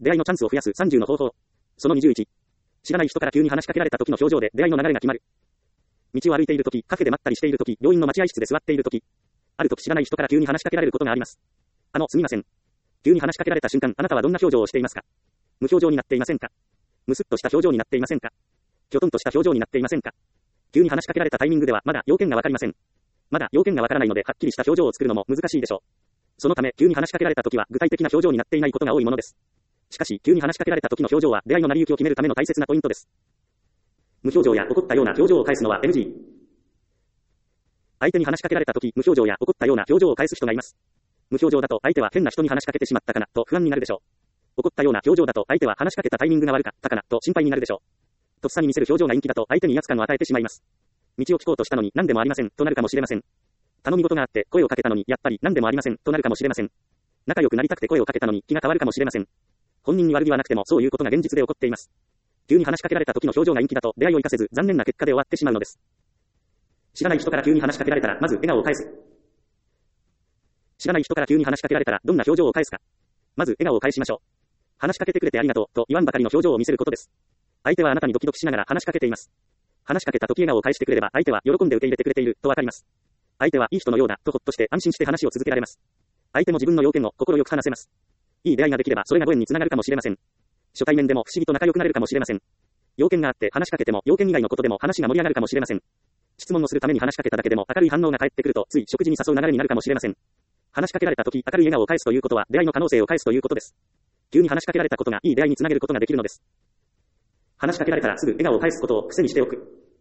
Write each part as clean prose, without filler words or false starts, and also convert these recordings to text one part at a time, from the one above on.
出会いのチャンスを増やす30の方法。その21。知らない人から急に話しかけられた時の表情で出会いの流れが決まる。道を歩いている時、カフェで待ったりしている時、病院の待合室で座っている時。ある時知らない人から急に話しかけられることがあります。すみません。急に話しかけられた瞬間、あなたはどんな表情をしていますか？無表情になっていませんか？むすっとした表情になっていませんか？きょとんとした表情になっていませんか？急に話しかけられたタイミングではまだ要件がわかりません。まだ要件がわからないのではっきりした表情を作るのも難しいでしょう。そのため急に話しかけられた時は具体的な表情になっていないことが多いものです。しかし急に話しかけられた時の表情は出会いの成り行きを決めるための大切なポイントです。無表情や怒ったような表情を返すのは NG。相手に話しかけられた時、無表情や怒ったような表情を返す人がいます。無表情だと相手は変な人に話しかけてしまったかなと不安になるでしょう。怒ったような表情だと相手は話しかけたタイミングが悪かったかなと心配になるでしょう。とっさに見せる表情が陰気だと相手に威圧感を与えてしまいます。道を聞こうとしたのに何でもありませんとなるかもしれません。頼み事があって声をかけたのにやっぱり何でもありませんとなるかもしれません。仲良くなりたくて声をかけたのに気が変わるかもしれません。本人に悪気はなくてもそういうことが現実で起こっています。急に話しかけられた時の表情が陰気だと出会いを生かせず残念な結果で終わってしまうのです。知らない人から急に話しかけられたらまず笑顔を返す。知らない人から急に話しかけられたらどんな表情を返すか。まず笑顔を返しましょう。話しかけてくれてありがとうと言わんばかりの表情を見せることです。相手はあなたにドキドキしながら話しかけています。話しかけた時笑顔を返してくれれば相手は喜んで受け入れてくれているとわかります。相手はいい人のようだとほっとして安心して話を続けられます。相手も自分の要件を心よく話せます。いい出会いができればそれがご縁につながるかもしれません。初対面でも不思議と仲良くなれるかもしれません。要件があって話しかけても要件以外のことでも話が盛り上がるかもしれません。質問をするために話しかけただけでも明るい反応が返ってくるとつい食事に誘う流れになるかもしれません。話しかけられた時明るい笑顔を返すということは出会いの可能性を返すということです。急に話しかけられたことがいい出会いにつなげることができるのです。話しかけられたらすぐ笑顔を返すことを癖にしておく。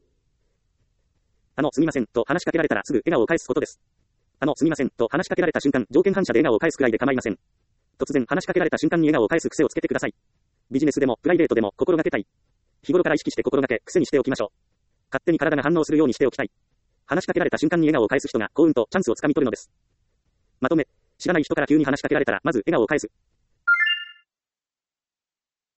すみませんと話しかけられたらすぐ笑顔を返すことです。すみませんと話しかけられた瞬間条件反射で笑顔を返すくらいで構いません。突然話しかけられた瞬間に笑顔を返す癖をつけてください。ビジネスでもプライベートでも心がけたい。日頃から意識して心がけ癖にしておきましょう。勝手に体が反応するようにしておきたい。話しかけられた瞬間に笑顔を返す人が幸運とチャンスをつかみ取るのです。まとめ、知らない人から急に話しかけられたらまず笑顔を返す。